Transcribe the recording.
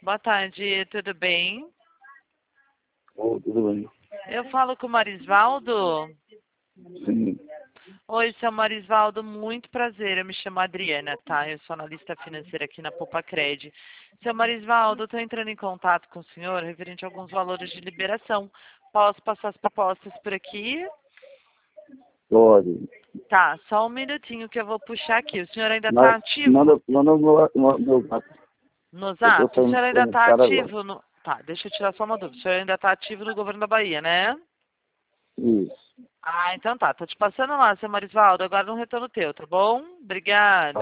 Boa tarde, tudo bem? Oh, tudo bem. Eu falo com o Marisvaldo. Sim. Oi, seu Marisvaldo, muito prazer. Eu me chamo Adriana, tá? Eu sou analista financeira aqui na Popacred. Seu Marisvaldo, estou entrando em contato com o senhor referente a alguns valores de liberação. Posso passar as propostas por aqui? Pode. Tá, só um minutinho que eu vou puxar aqui. O senhor ainda está Mas ativo manda meu gato. no Eu tô Zap? O senhor ainda saindo está cara agora. ativo no... Tá, deixa eu tirar só uma dúvida. O senhor ainda está ativo no governo da Bahia, né? Isso. Ah, então tá. Tô te passando lá, seu Marisvaldo. Agora um retorno teu, tá bom? Obrigada.